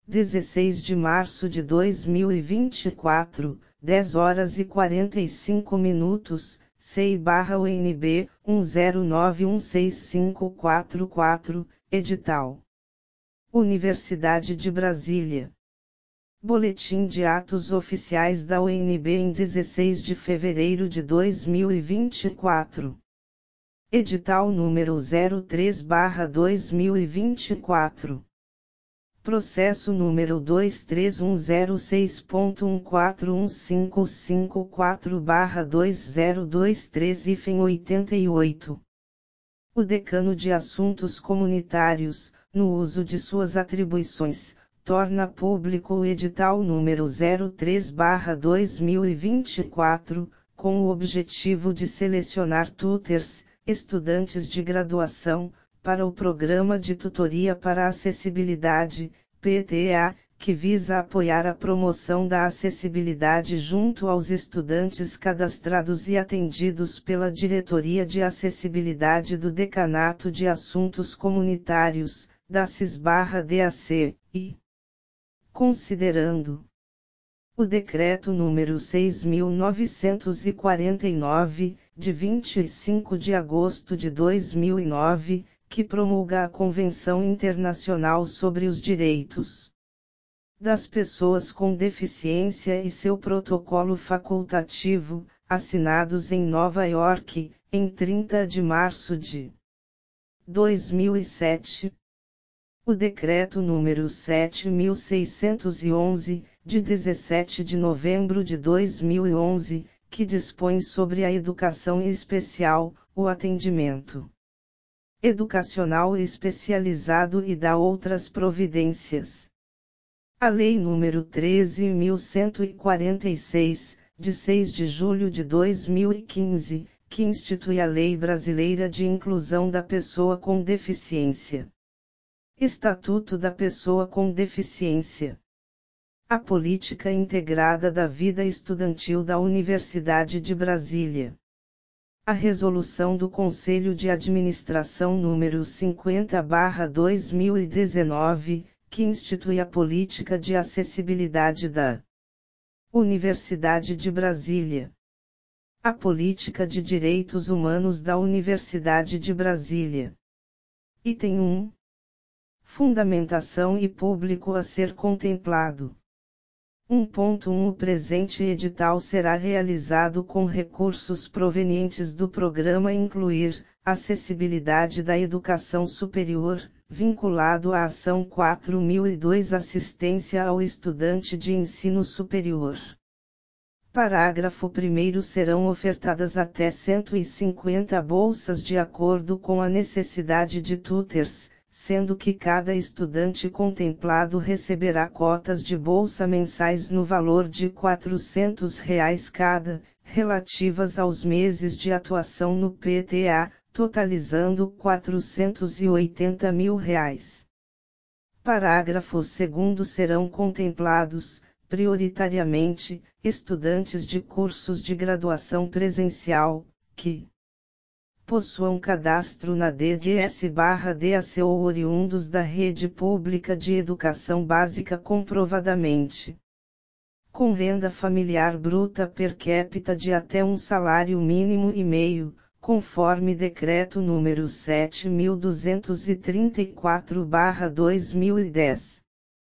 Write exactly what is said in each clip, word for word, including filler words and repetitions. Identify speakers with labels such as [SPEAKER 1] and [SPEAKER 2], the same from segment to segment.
[SPEAKER 1] dezesseis de março de dois mil e vinte e quatro, dez horas e quarenta e cinco minutos, C I barra U N B, um zero nove um seis cinco quatro quatro, edital. Universidade de Brasília. Boletim de Atos Oficiais da U N B em dezesseis de fevereiro de dois mil e vinte e quatro. Edital número zero três barra dois mil e vinte e quatro. Processo número dois três um zero seis ponto um quatro um cinco cinco quatro barra dois zero dois três oitenta e oito. O Decano de Assuntos Comunitários, no uso de suas atribuições, torna público o edital número zero três barra dois mil e vinte e quatro, com o objetivo de selecionar tutors, estudantes de graduação, para o Programa de Tutoria para a Acessibilidade, P T A, que visa apoiar a promoção da acessibilidade junto aos estudantes cadastrados e atendidos pela Diretoria de Acessibilidade do Decanato de Assuntos Comunitários, da C I S-D A C, e considerando o Decreto número seis mil novecentos e quarenta e nove, de vinte e cinco de agosto de dois mil e nove, que promulga a Convenção Internacional sobre os Direitos das Pessoas com Deficiência e seu protocolo facultativo, assinados em Nova York, em trinta de março de dois mil e sete. O Decreto número sete mil seiscentos e onze, de dezessete de novembro de dois mil e onze, que dispõe sobre a educação especial, o atendimento educacional especializado e dá outras providências. A Lei número treze mil cento e quarenta e seis, de seis de julho de dois mil e quinze, que institui a Lei Brasileira de Inclusão da Pessoa com Deficiência. Estatuto da Pessoa com Deficiência. A Política Integrada da Vida Estudantil da Universidade de Brasília. A Resolução do Conselho de Administração número cinquenta barra dois mil e dezenove, que institui a Política de Acessibilidade da Universidade de Brasília. A Política de Direitos Humanos da Universidade de Brasília. Item um. Fundamentação e público a ser contemplado. um ponto um O presente edital será realizado com recursos provenientes do Programa Incluir, Acessibilidade da Educação Superior, vinculado à Ação quatro mil e dois Assistência ao Estudante de Ensino Superior. Parágrafo primeiro Serão ofertadas até cento e cinquenta bolsas de acordo com a necessidade de tutors, sendo que cada estudante contemplado receberá cotas de bolsa mensais no valor de quatrocentos reais cada, relativas aos meses de atuação no P T A, totalizando quatrocentos e oitenta mil reais. Parágrafo segundo Serão contemplados, prioritariamente, estudantes de cursos de graduação presencial, que possuam cadastro na D D S/D A C ou oriundos da rede pública de educação básica comprovadamente com renda familiar bruta per capita de até um salário mínimo e meio, conforme Decreto número sete mil duzentos e trinta e quatro barra dois mil e dez.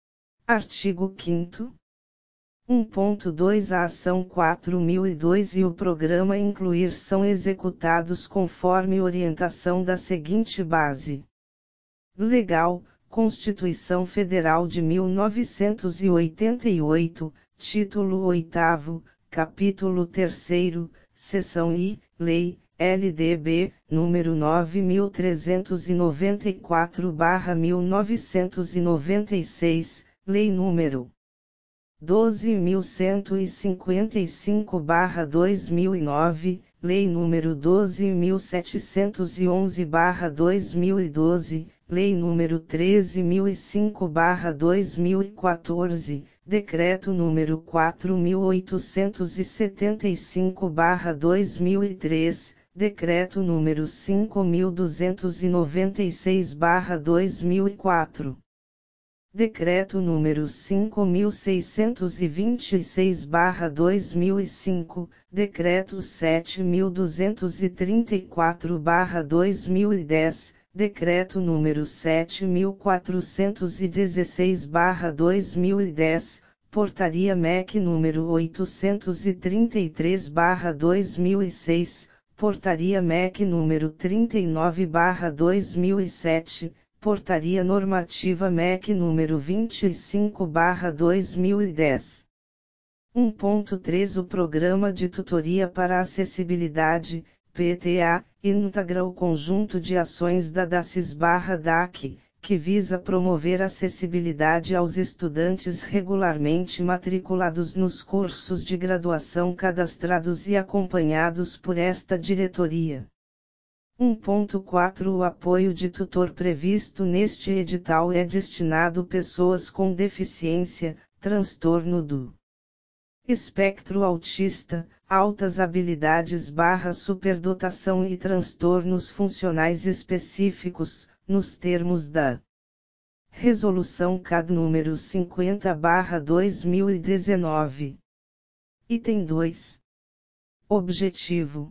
[SPEAKER 1] Artigo quinto. um ponto dois A Ação quatro mil e dois e o Programa Incluir são executados conforme orientação da seguinte base legal: Constituição Federal de mil novecentos e oitenta e oito, Título oitavo, Capítulo terceiro, Seção I, Lei, L D B, número nove mil trezentos e noventa e quatro barra mil novecentos e noventa e seis, Lei número doze mil cento e cinquenta e cinco barra dois mil e nove, Lei número doze mil setecentos e onze barra dois mil e doze, Lei número treze mil e cinco barra dois mil e quatorze, Decreto número quatro mil oitocentos e setenta e cinco barra dois mil e três, Decreto número cinco mil duzentos e noventa e seis barra dois mil e quatro. Decreto número cinco mil seiscentos e vinte e seis barra dois mil e cinco, Decreto sete mil duzentos e trinta e quatro barra dois mil e dez, Decreto número sete mil quatrocentos e dezesseis barra dois mil e dez, Portaria M E C número oitocentos e trinta e três barra dois mil e seis, Portaria M E C número trinta e nove barra dois mil e sete, Portaria Normativa M E C número vinte e cinco barra dois mil e dez. um ponto três O Programa de Tutoria para a Acessibilidade, P T A, integra o conjunto de ações da DACES/D A C, que visa promover acessibilidade aos estudantes regularmente matriculados nos cursos de graduação cadastrados e acompanhados por esta diretoria. um ponto quatro O apoio de tutor previsto neste edital é destinado a pessoas com deficiência, transtorno do espectro autista, altas habilidades barra superdotação e transtornos funcionais específicos, nos termos da Resolução C A D número cinquenta barra dois mil e dezenove. Item dois. Objetivo.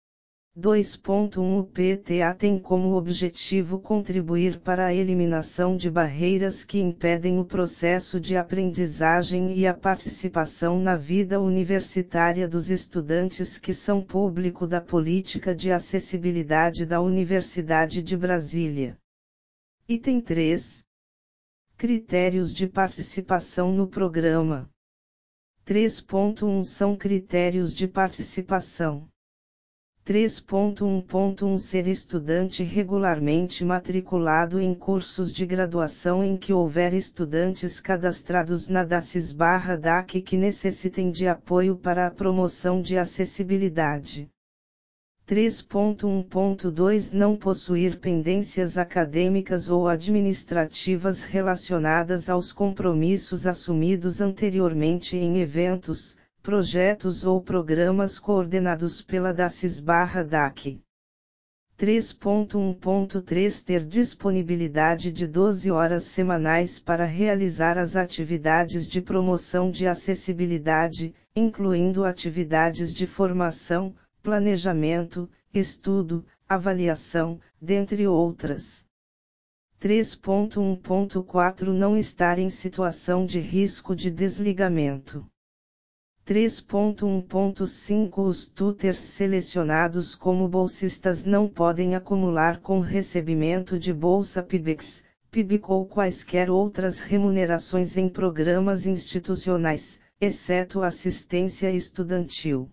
[SPEAKER 1] dois ponto um O P T A tem como objetivo contribuir para a eliminação de barreiras que impedem o processo de aprendizagem e a participação na vida universitária dos estudantes que são público da Política de Acessibilidade da Universidade de Brasília. Item três. Critérios de participação no programa. três ponto um São critérios de participação. três ponto um ponto um Ser estudante regularmente matriculado em cursos de graduação em que houver estudantes cadastrados na DACES/D A C que necessitem de apoio para a promoção de acessibilidade. três ponto um ponto dois Não possuir pendências acadêmicas ou administrativas relacionadas aos compromissos assumidos anteriormente em eventos, projetos ou programas coordenados pela DACES/D A C. três ponto um ponto três Ter disponibilidade de doze horas semanais para realizar as atividades de promoção de acessibilidade, incluindo atividades de formação, planejamento, estudo, avaliação, dentre outras. três ponto um ponto quatro Não estar em situação de risco de desligamento. três ponto um ponto cinco Os tutors selecionados como bolsistas não podem acumular com recebimento de bolsa PIBIX, PIBIC ou quaisquer outras remunerações em programas institucionais, exceto assistência estudantil.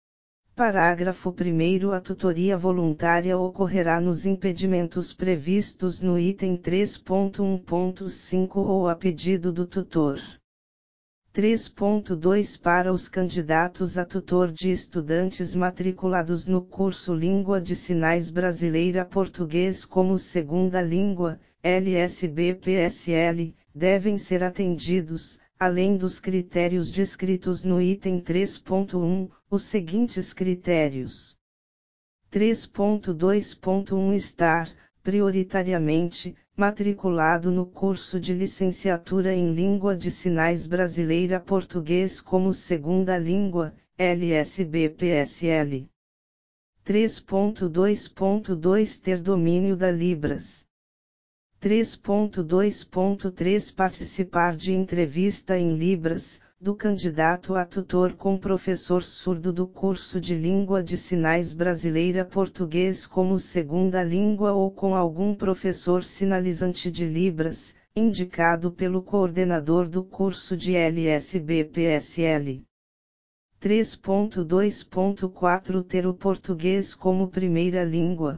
[SPEAKER 1] Parágrafo primeiro A tutoria voluntária ocorrerá nos impedimentos previstos no item três ponto um ponto cinco ou a pedido do tutor. três ponto dois Para os candidatos a tutor de estudantes matriculados no curso Língua de Sinais Brasileira Português como Segunda Língua, L S B P S L, devem ser atendidos, além dos critérios descritos no item três ponto um, os seguintes critérios. três ponto dois ponto um Estar, prioritariamente, matriculado no curso de licenciatura em Língua de Sinais Brasileira Português como Segunda Língua, L S B P S L. três ponto dois ponto dois Ter domínio da Libras. três ponto dois ponto três Participar de entrevista em Libras, do candidato a tutor com professor surdo do curso de Língua de Sinais Brasileira Português como Segunda Língua ou com algum professor sinalizante de Libras, indicado pelo coordenador do curso de L S B P S L. três ponto dois ponto quatro Ter o português como primeira língua.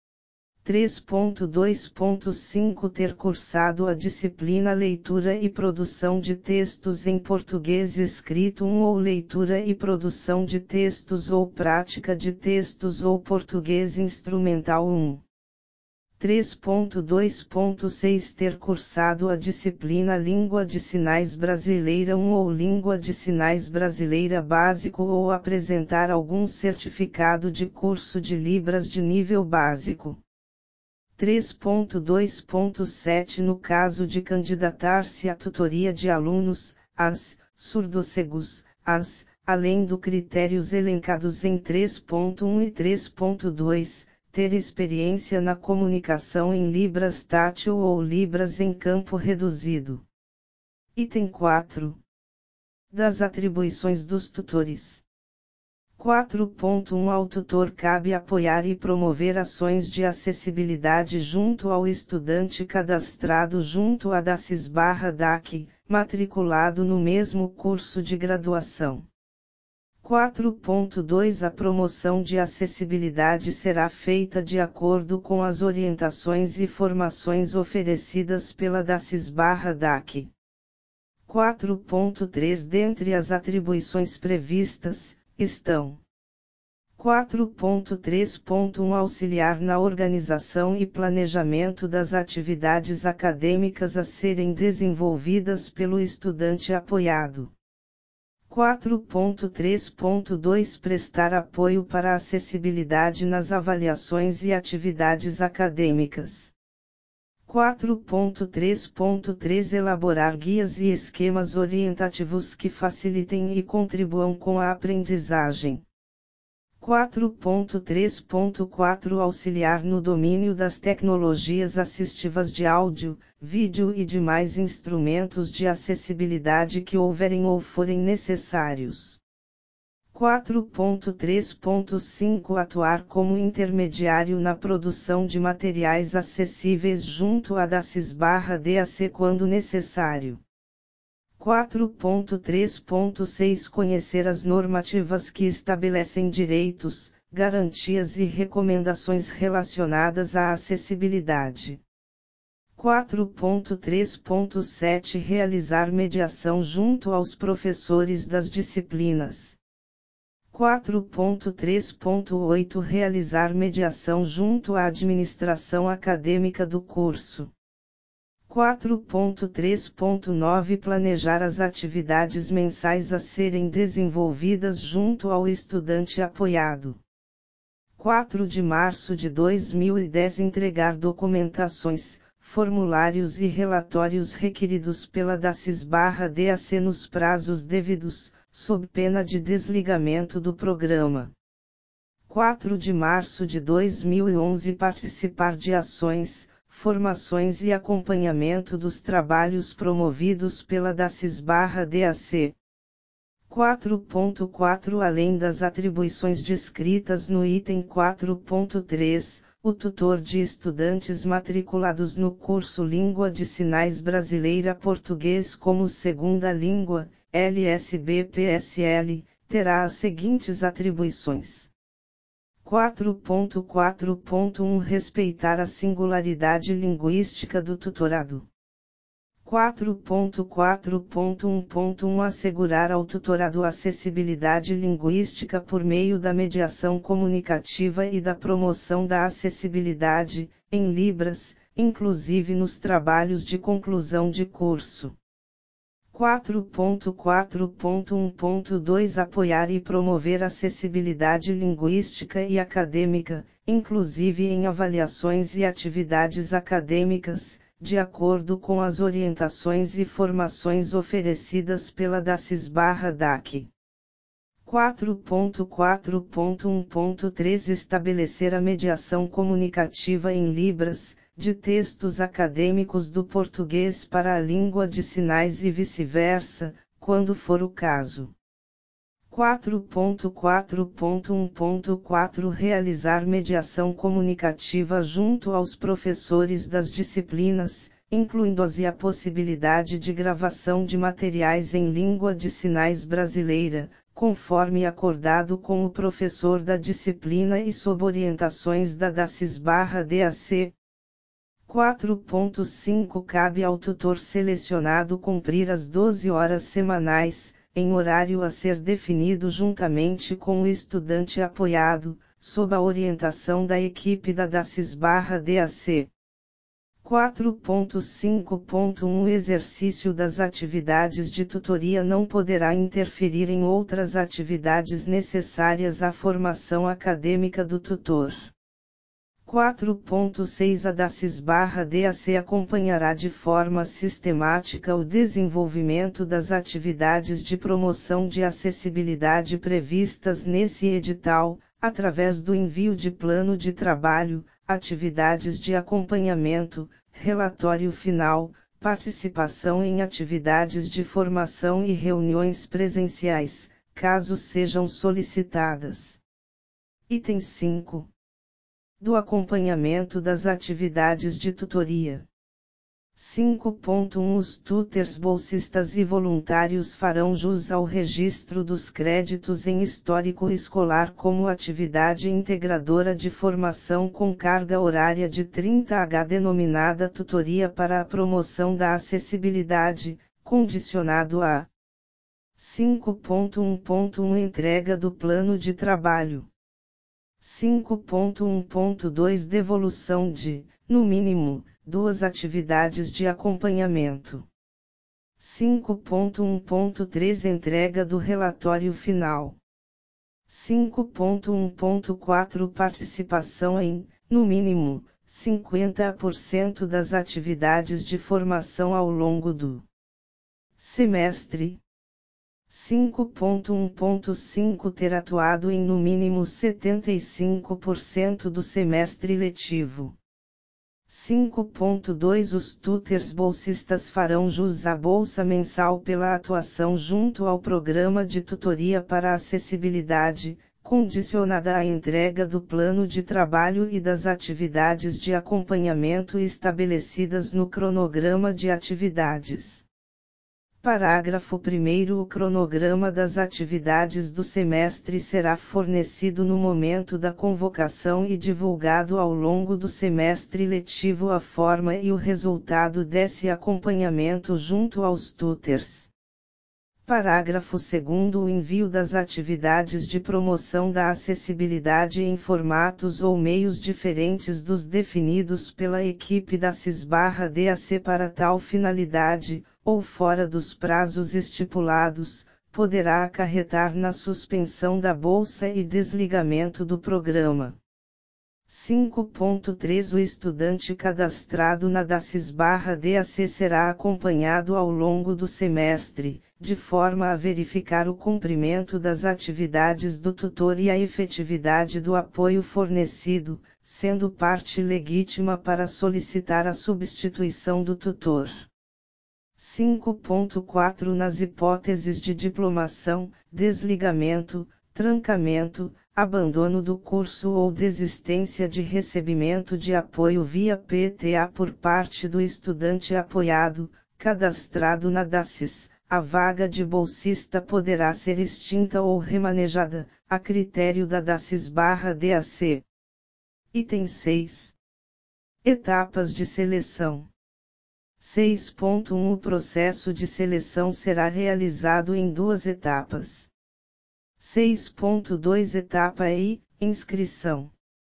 [SPEAKER 1] três ponto dois ponto cinco Ter cursado a disciplina Leitura e Produção de Textos em Português Escrito um ou Leitura e Produção de Textos ou Prática de Textos ou Português Instrumental um. três ponto dois ponto seis Ter cursado a disciplina Língua de Sinais Brasileira um ou Língua de Sinais Brasileira Básico ou apresentar algum certificado de curso de Libras de nível básico. três ponto dois ponto sete No caso de candidatar-se à tutoria de alunos, as, surdocegos, as, além do critérios elencados em três ponto um e três ponto dois, ter experiência na comunicação em Libras tátil ou Libras em campo reduzido. Item quatro. Das atribuições dos tutores. quatro ponto um Ao tutor cabe apoiar e promover ações de acessibilidade junto ao estudante cadastrado junto à DACIS/D A C, matriculado no mesmo curso de graduação. quatro ponto dois A promoção de acessibilidade será feita de acordo com as orientações e formações oferecidas pela DACIS/D A C. quatro ponto três Dentre as atribuições previstas, estão: quatro ponto três ponto um Auxiliar na organização e planejamento das atividades acadêmicas a serem desenvolvidas pelo estudante apoiado. quatro ponto três ponto dois Prestar apoio para a acessibilidade nas avaliações e atividades acadêmicas. quatro ponto três ponto três Elaborar guias e esquemas orientativos que facilitem e contribuam com a aprendizagem. quatro ponto três ponto quatro Auxiliar no domínio das tecnologias assistivas de áudio, vídeo e demais instrumentos de acessibilidade que houverem ou forem necessários. quatro ponto três ponto cinco Atuar como intermediário na produção de materiais acessíveis junto à DACIS/D A C quando necessário. quatro ponto três ponto seis Conhecer as normativas que estabelecem direitos, garantias e recomendações relacionadas à acessibilidade. quatro ponto três ponto sete Realizar mediação junto aos professores das disciplinas. quatro ponto três ponto oito Realizar mediação junto à administração acadêmica do curso. quatro ponto três ponto nove Planejar as atividades mensais a serem desenvolvidas junto ao estudante apoiado. quatro de março de dois mil e dez Entregar documentações, formulários e relatórios requeridos pela DACIS/D A C nos prazos devidos, sob pena de desligamento do programa. quatro de março de dois mil e onze Participar de ações, formações e acompanhamento dos trabalhos promovidos pela DACIS/D A C. quatro ponto quatro Além das atribuições descritas no item quatro ponto três, o tutor de estudantes matriculados no curso Língua de Sinais Brasileira Português como Segunda Língua, L S B P S L, terá as seguintes atribuições. quatro ponto quatro ponto um Respeitar a singularidade linguística do tutorado. quatro ponto quatro ponto um ponto um Assegurar ao tutorado acessibilidade linguística por meio da mediação comunicativa e da promoção da acessibilidade, em Libras, inclusive nos trabalhos de conclusão de curso. quatro ponto quatro ponto um ponto dois Apoiar e promover acessibilidade linguística e acadêmica, inclusive em avaliações e atividades acadêmicas, de acordo com as orientações e formações oferecidas pela DACIS/D A C. quatro ponto quatro ponto um ponto três Estabelecer a mediação comunicativa em Libras, de textos acadêmicos do português para a língua de sinais e vice-versa, quando for o caso. quatro ponto quatro ponto um ponto quatro Realizar mediação comunicativa junto aos professores das disciplinas, incluindo-se a possibilidade de gravação de materiais em língua de sinais brasileira, conforme acordado com o professor da disciplina e sob orientações da DACIS/D A C. quatro ponto cinco Cabe ao tutor selecionado cumprir as doze horas semanais, em horário a ser definido juntamente com o estudante apoiado, sob a orientação da equipe da DACIS/D A C. quatro ponto cinco ponto um O exercício das atividades de tutoria não poderá interferir em outras atividades necessárias à formação acadêmica do tutor. quatro ponto seis A DACES/D A C acompanhará de forma sistemática o desenvolvimento das atividades de promoção de acessibilidade previstas nesse edital, através do envio de plano de trabalho, atividades de acompanhamento, relatório final, participação em atividades de formação e reuniões presenciais, caso sejam solicitadas. Item cinco. Do acompanhamento das atividades de tutoria. cinco ponto um Os tutors bolsistas e voluntários farão jus ao registro dos créditos em histórico escolar como atividade integradora de formação com carga horária de trinta horas denominada Tutoria para a Promoção da Acessibilidade, condicionado a cinco ponto um ponto um Entrega do plano de trabalho. cinco ponto um ponto dois Devolução de, no mínimo, duas atividades de acompanhamento. cinco ponto um ponto três Entrega do relatório final. cinco ponto um ponto quatro Participação em, no mínimo, cinquenta por cento das atividades de formação ao longo do semestre. cinco ponto um ponto cinco Ter atuado em no mínimo setenta e cinco por cento do semestre letivo. cinco ponto dois Os tutors bolsistas farão jus à bolsa mensal pela atuação junto ao programa de tutoria para a acessibilidade, condicionada à entrega do plano de trabalho e das atividades de acompanhamento estabelecidas no cronograma de atividades. Parágrafo primeiro O cronograma das atividades do semestre será fornecido no momento da convocação e divulgado ao longo do semestre letivo a forma e o resultado desse acompanhamento junto aos tutors. Parágrafo segundo O envio das atividades de promoção da acessibilidade em formatos ou meios diferentes dos definidos pela equipe DACES/D A C para tal finalidade, ou fora dos prazos estipulados, poderá acarretar na suspensão da bolsa e desligamento do programa. cinco ponto três O estudante cadastrado na DACES/D A C será acompanhado ao longo do semestre, de forma a verificar o cumprimento das atividades do tutor e a efetividade do apoio fornecido, sendo parte legítima para solicitar a substituição do tutor. cinco ponto quatro Nas hipóteses de diplomação, desligamento, trancamento, abandono do curso ou desistência de recebimento de apoio via P T A por parte do estudante apoiado, cadastrado na DACES, a vaga de bolsista poderá ser extinta ou remanejada, a critério da DACES/D A C. Item seis. Etapas de seleção. seis ponto um O processo de seleção será realizado em duas etapas. seis ponto dois Etapa I, inscrição.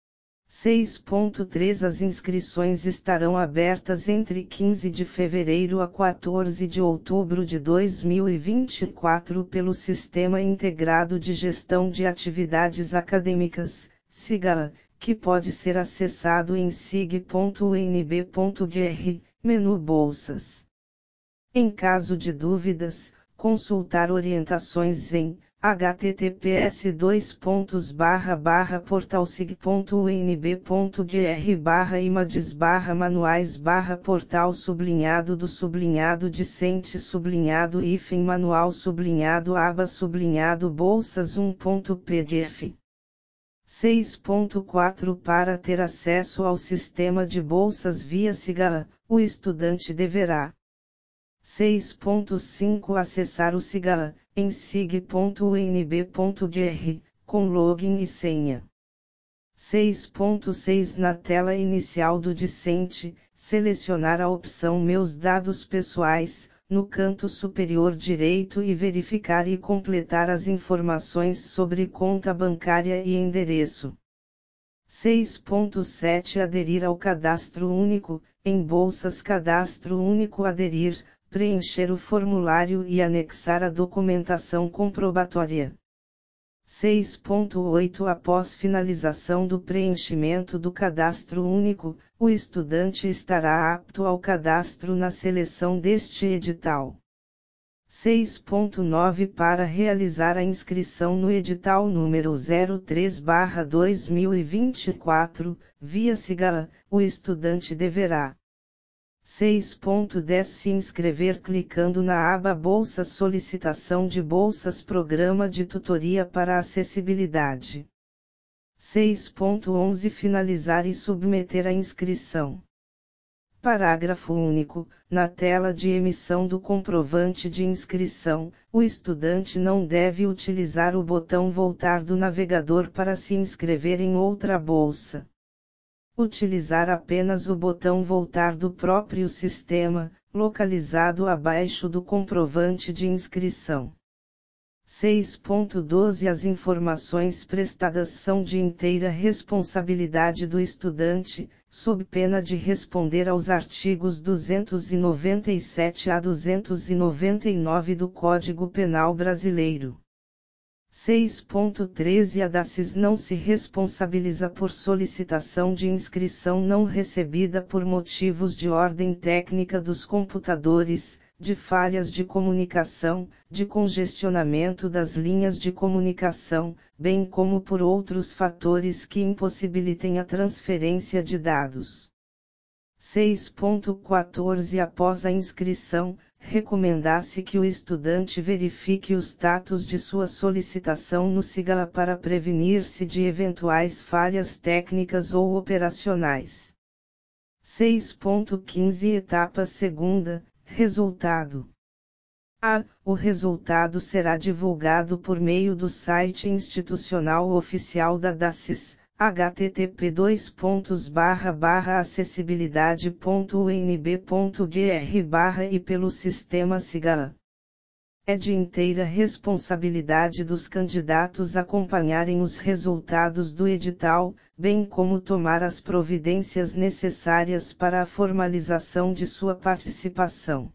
[SPEAKER 1] seis ponto três As inscrições estarão abertas entre quinze de fevereiro a quatorze de outubro de dois mil e vinte e quatro pelo Sistema Integrado de Gestão de Atividades Acadêmicas, SIGA, que pode ser acessado em sig ponto u n b ponto b r, menu Bolsas. Em caso de dúvidas, consultar orientações em https dois pontos barra barra portalsig ponto u n b ponto b r barra images barra manuais barra portal sublinhado do sublinhado discente sublinhado hífen manual sublinhado aba sublinhado bolsas um ponto p d f. seis ponto quatro Para ter acesso ao sistema de bolsas via SIGA, o estudante deverá seis ponto cinco Acessar o SIGA, em sig ponto u n b ponto b r, com login e senha. seis ponto seis Na tela inicial do discente, selecionar a opção Meus dados pessoais, no canto superior direito e verificar e completar as informações sobre conta bancária e endereço. seis ponto sete Aderir ao cadastro único, em Bolsas Cadastro Único Aderir, preencher o formulário e anexar a documentação comprobatória. seis ponto oito Após finalização do preenchimento do cadastro único, o estudante estará apto ao cadastro na seleção deste edital. seis ponto nove Para realizar a inscrição no edital número zero três barra dois mil e vinte e quatro, via SIGA, o estudante deverá: seis ponto dez Se inscrever clicando na aba Bolsas Solicitação de bolsas Programa de Tutoria para Acessibilidade. seis ponto onze Finalizar e submeter a inscrição. Parágrafo único. Na tela de emissão do comprovante de inscrição, o estudante não deve utilizar o botão Voltar do navegador para se inscrever em outra bolsa. Utilizar apenas o botão Voltar do próprio sistema, localizado abaixo do comprovante de inscrição. seis ponto doze As informações prestadas são de inteira responsabilidade do estudante, sob pena de responder aos artigos duzentos e noventa e sete a duzentos e noventa e nove do Código Penal Brasileiro. seis ponto treze A DACIS não se responsabiliza por solicitação de inscrição não recebida por motivos de ordem técnica dos computadores, de falhas de comunicação, de congestionamento das linhas de comunicação, bem como por outros fatores que impossibilitem a transferência de dados. seis ponto quatorze Após a inscrição, recomenda-se que o estudante verifique o status de sua solicitação no SIGA para prevenir-se de eventuais falhas técnicas ou operacionais. seis ponto quinze Etapa segunda. Resultado. A. O resultado será divulgado por meio do site institucional oficial da DACIS, h t t p dois pontos barra barra acessibilidade ponto u n b ponto b r barra e pelo sistema SIGA. É de inteira responsabilidade dos candidatos acompanharem os resultados do edital, bem como tomar as providências necessárias para a formalização de sua participação.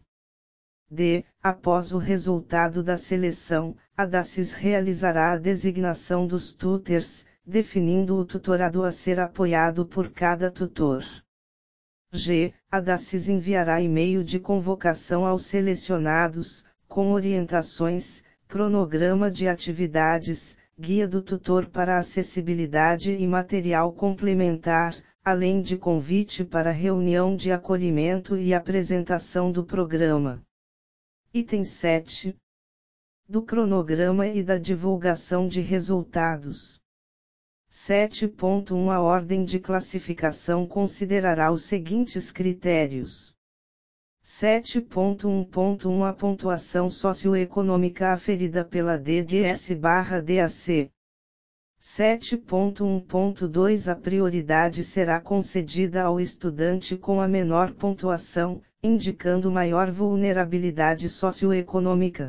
[SPEAKER 1] D. Após o resultado da seleção, a DACIS realizará a designação dos tutors, definindo o tutorado a ser apoiado por cada tutor. G. A DACIS enviará e-mail de convocação aos selecionados, com orientações, cronograma de atividades, guia do tutor para acessibilidade e material complementar, além de convite para reunião de acolhimento e apresentação do programa. Item sete. Do cronograma e da divulgação de resultados. sete ponto um A ordem de classificação considerará os seguintes critérios. sete ponto um ponto um A pontuação socioeconômica aferida pela D D S/D A C. sete ponto um ponto dois A prioridade será concedida ao estudante com a menor pontuação, indicando maior vulnerabilidade socioeconômica.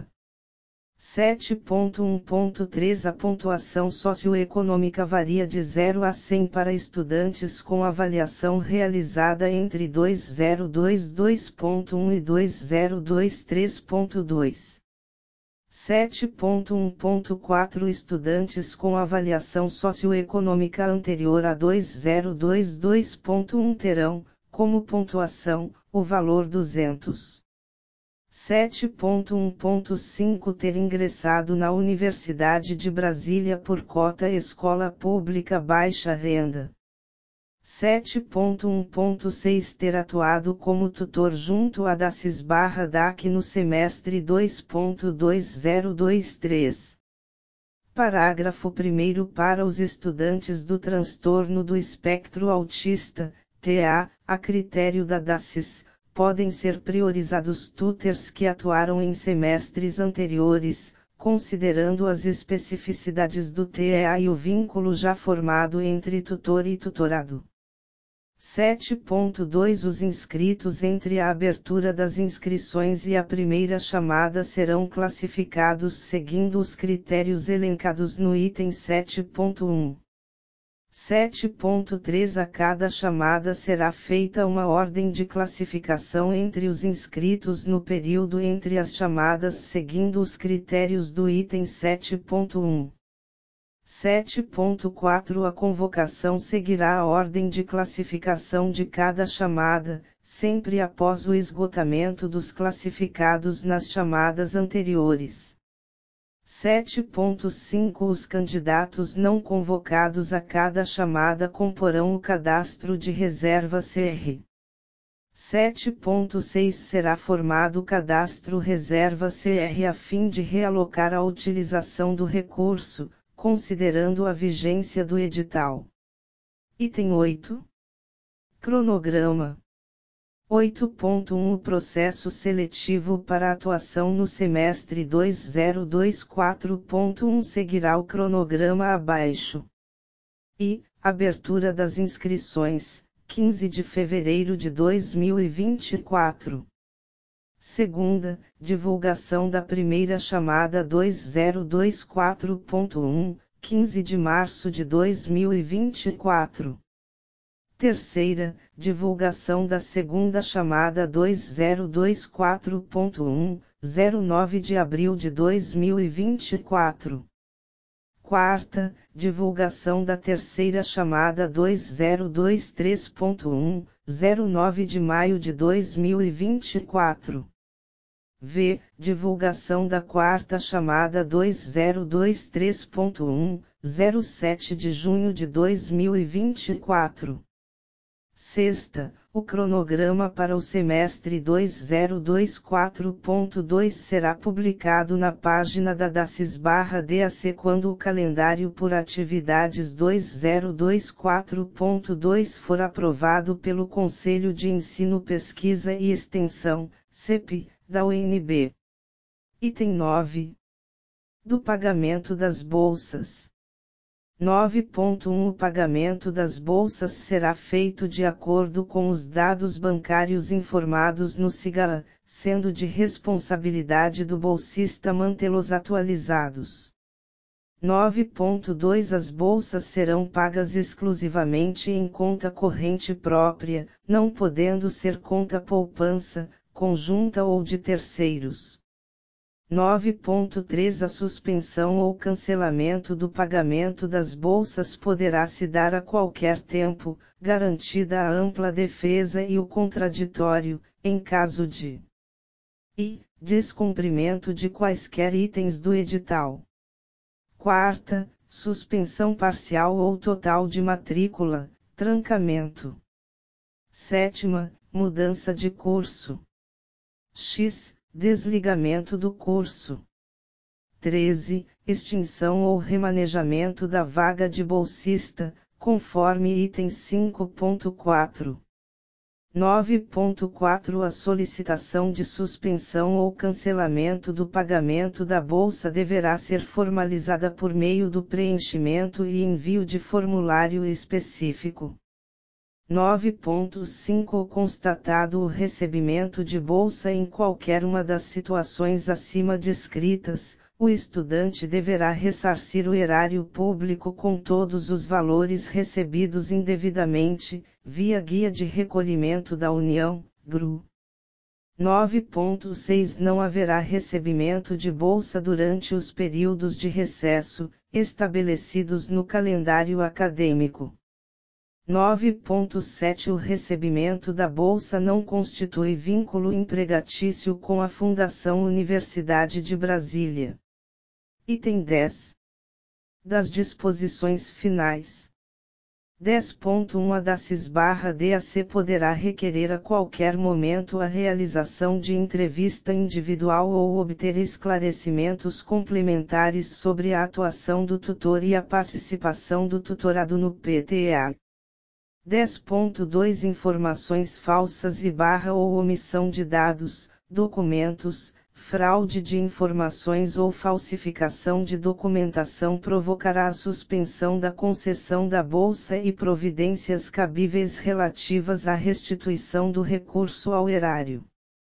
[SPEAKER 1] sete ponto um ponto três A pontuação socioeconômica varia de zero a cem para estudantes com avaliação realizada entre dois mil e vinte e dois ponto um e dois mil e vinte e três ponto dois. sete ponto um ponto quatro Estudantes com avaliação socioeconômica anterior a dois mil e vinte e dois ponto um terão, como pontuação, o valor duzentos. sete ponto um ponto cinco Ter ingressado na Universidade de Brasília por cota escola pública baixa renda. sete ponto um ponto seis Ter atuado como tutor junto à DACIS/D A C no semestre dois ponto dois mil e vinte e três. Parágrafo primeiro Para os estudantes do transtorno do espectro autista, T A, a critério da DACIS, podem ser priorizados tutors que atuaram em semestres anteriores, considerando as especificidades do T E A e o vínculo já formado entre tutor e tutorado. sete ponto dois Os inscritos entre a abertura das inscrições e a primeira chamada serão classificados seguindo os critérios elencados no item sete ponto um. sete ponto três A cada chamada será feita uma ordem de classificação entre os inscritos no período entre as chamadas seguindo os critérios do item sete ponto um. sete ponto quatro A convocação seguirá a ordem de classificação de cada chamada, sempre após o esgotamento dos classificados nas chamadas anteriores. sete ponto cinco Os candidatos não convocados a cada chamada comporão o cadastro de reserva C R. sete ponto seis Será formado o cadastro reserva C R a fim de realocar a utilização do recurso, considerando a vigência do edital. Item oito. Cronograma. oito ponto um O processo seletivo para atuação no semestre dois mil e vinte e quatro ponto um seguirá o cronograma abaixo. I. Abertura das inscrições, quinze de fevereiro de dois mil e vinte e quatro. Segunda, divulgação da primeira chamada dois mil e vinte e quatro ponto um, quinze de março de dois mil e vinte e quatro. Terceira, divulgação da segunda chamada dois mil e vinte e quatro ponto um, zero nove de abril de dois mil e vinte e quatro. Quarta, divulgação da terceira chamada dois mil e vinte e três ponto um, zero nove de maio de dois mil e vinte e quatro. V. Divulgação da quarta chamada dois mil e vinte e três ponto um, zero sete de junho de dois mil e vinte e quatro. Sexta, o cronograma para o semestre dois mil e vinte e quatro ponto dois será publicado na página da DACIS/D A C quando o calendário por atividades dois mil e vinte e quatro ponto dois for aprovado pelo Conselho de Ensino, Pesquisa e Extensão, C E P, da U N B. Item nove. Do pagamento das bolsas. nove ponto um O pagamento das bolsas será feito de acordo com os dados bancários informados no SIGA, sendo de responsabilidade do bolsista mantê-los atualizados. nove ponto dois As bolsas serão pagas exclusivamente em conta corrente própria, não podendo ser conta poupança, conjunta ou de terceiros. nove ponto três A suspensão ou cancelamento do pagamento das bolsas poderá se dar a qualquer tempo, garantida a ampla defesa e o contraditório, em caso de I. Descumprimento de quaisquer itens do edital. Quarta, suspensão parcial ou total de matrícula, trancamento. Sétima, mudança de curso. X. Desligamento do curso. treze. Extinção ou remanejamento da vaga de bolsista, conforme item cinco ponto quatro. nove ponto quatro A solicitação de suspensão ou cancelamento do pagamento da bolsa deverá ser formalizada por meio do preenchimento e envio de formulário específico. nove ponto cinco Constatado o recebimento de bolsa em qualquer uma das situações acima descritas, o estudante deverá ressarcir o erário público com todos os valores recebidos indevidamente, via Guia de Recolhimento da União, G R U. nove ponto seis Não haverá recebimento de bolsa durante os períodos de recesso, estabelecidos no calendário acadêmico. nove ponto sete O recebimento da bolsa não constitui vínculo empregatício com a Fundação Universidade de Brasília. Item dez. Das disposições finais. dez ponto um A DACIS/D A C poderá requerer a qualquer momento a realização de entrevista individual ou obter esclarecimentos complementares sobre a atuação do tutor e a participação do tutorado no P T A. dez ponto dois Informações falsas e barra ou omissão de dados, documentos, fraude de informações ou falsificação de documentação provocará a suspensão da concessão da bolsa e providências cabíveis relativas à restituição do recurso ao erário.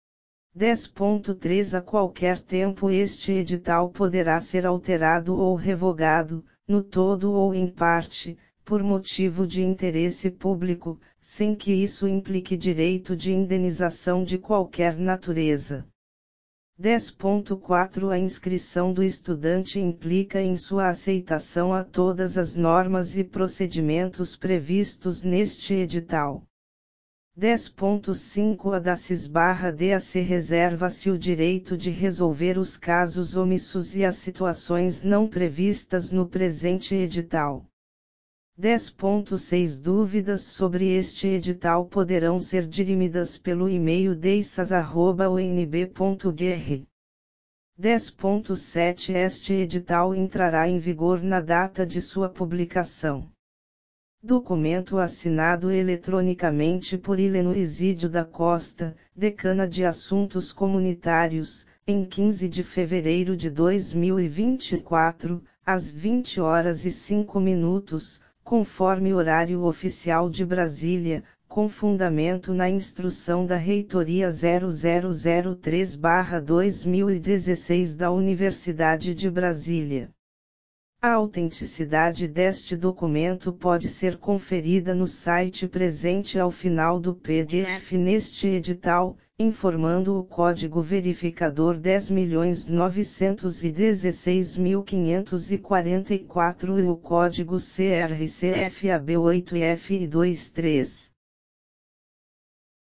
[SPEAKER 1] dez ponto três A qualquer tempo este edital poderá ser alterado ou revogado, no todo ou em parte, por motivo de interesse público, sem que isso implique direito de indenização de qualquer natureza. dez ponto quatro A inscrição do estudante implica em sua aceitação a todas as normas e procedimentos previstos neste edital. dez ponto cinco A da CIS/D A C reserva-se o direito de resolver os casos omissos e as situações não previstas no presente edital. dez ponto seis Dúvidas sobre este edital poderão ser dirimidas pelo e-mail deissas arroba u n b ponto b r. dez ponto sete Este edital entrará em vigor na data de sua publicação. Documento assinado eletronicamente por Ileno Isídio da Costa, Decana de Assuntos Comunitários, em quinze de fevereiro de dois mil e vinte e quatro, às vinte horas e cinco minutos, conforme horário oficial de Brasília, com fundamento na Instrução da Reitoria zero zero zero três barra dois mil e dezesseis da Universidade de Brasília. A autenticidade deste documento pode ser conferida no site presente ao final do P D F neste edital, informando o código verificador dez milhões novecentos e dezesseis mil quinhentos e quarenta e quatro e o código C R C F A B oito F I vinte e três.